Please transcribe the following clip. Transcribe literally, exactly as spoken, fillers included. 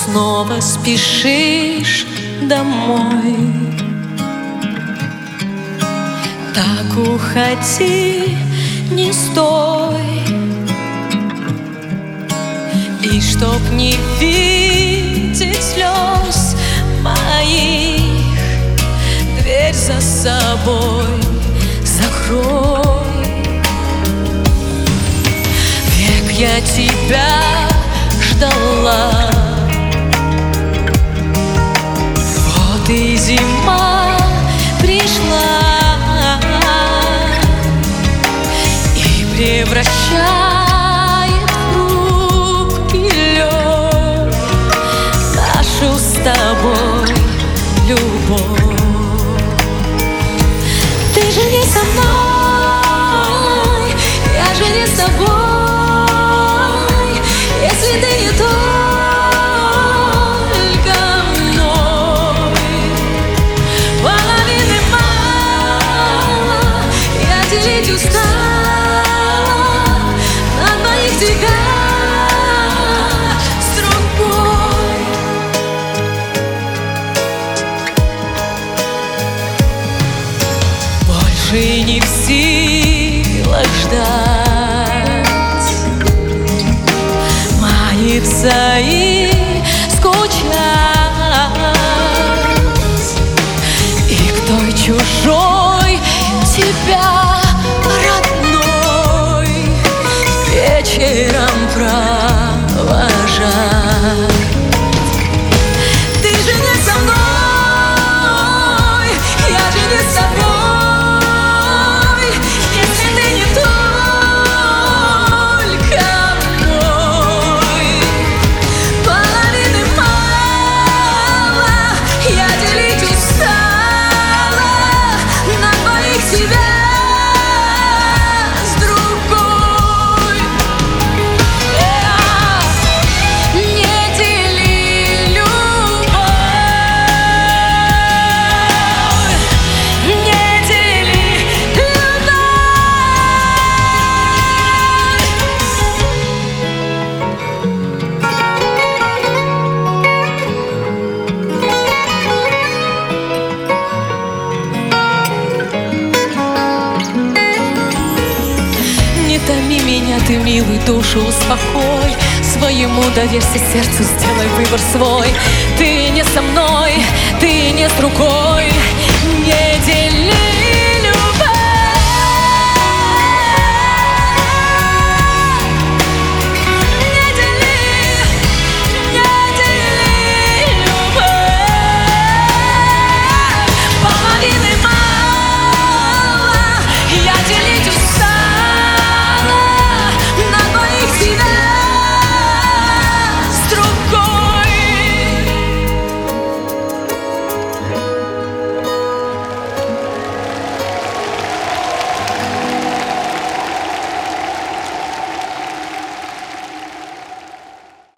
снова спешишь домой. Так уходи, не стой. И чтоб не видеть слез моих, дверь за собой закрой. Век я тебя ждала, вот и зима пришла и превращает в хрупкий лед нашу с тобой любовь. Ты же не со мной, я же не с тобой, если ты не только мной. Половины мало, я делить устала на двоих тебя с другой. Больше не в силах ждать, мается и скучать, и к той чужой тебя родной вечером провожать. Ты же не со мной, я же не с тобой, если ты не только мой. Половины мало, я делить устала на двоих тебя с другой. Не дели любовь, не дели Не томи меня, ты, милый, душу успокой. Своему доверься сердцу, сделай выбор свой. Ты не со мной, ты не с другой. Не дели